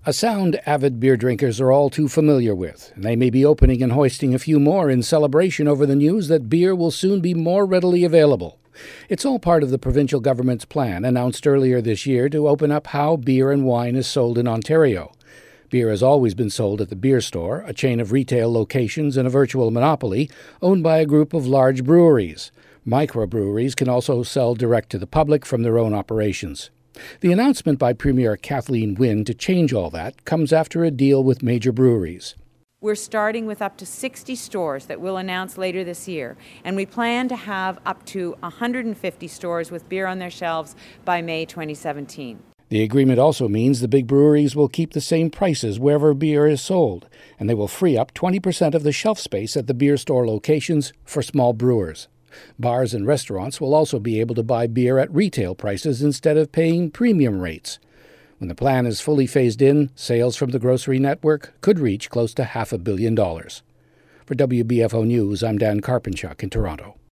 A sound avid beer drinkers are all too familiar with, and they may be opening and hoisting a few more in celebration over the news that beer will soon be more readily available. It's all part of the provincial government's plan announced earlier this year to open up how beer and wine is sold in Ontario. Beer has always been sold at the Beer Store, a chain of retail locations and a virtual monopoly owned by a group of large breweries. Microbreweries can also sell direct to the public from their own operations. The announcement by Premier Kathleen Wynne to change all that comes after a deal with major breweries. We're starting with up to 60 stores that we'll announce later this year, and we plan to have up to 150 stores with beer on their shelves by May 2017. The agreement also means the big breweries will keep the same prices wherever beer is sold, and they will free up 20% of the shelf space at the Beer Store locations for small brewers. Bars and restaurants will also be able to buy beer at retail prices instead of paying premium rates. When the plan is fully phased in, sales from the grocery network could reach close to $500 million. For WBFO News, I'm Dan Karpenchuk in Toronto.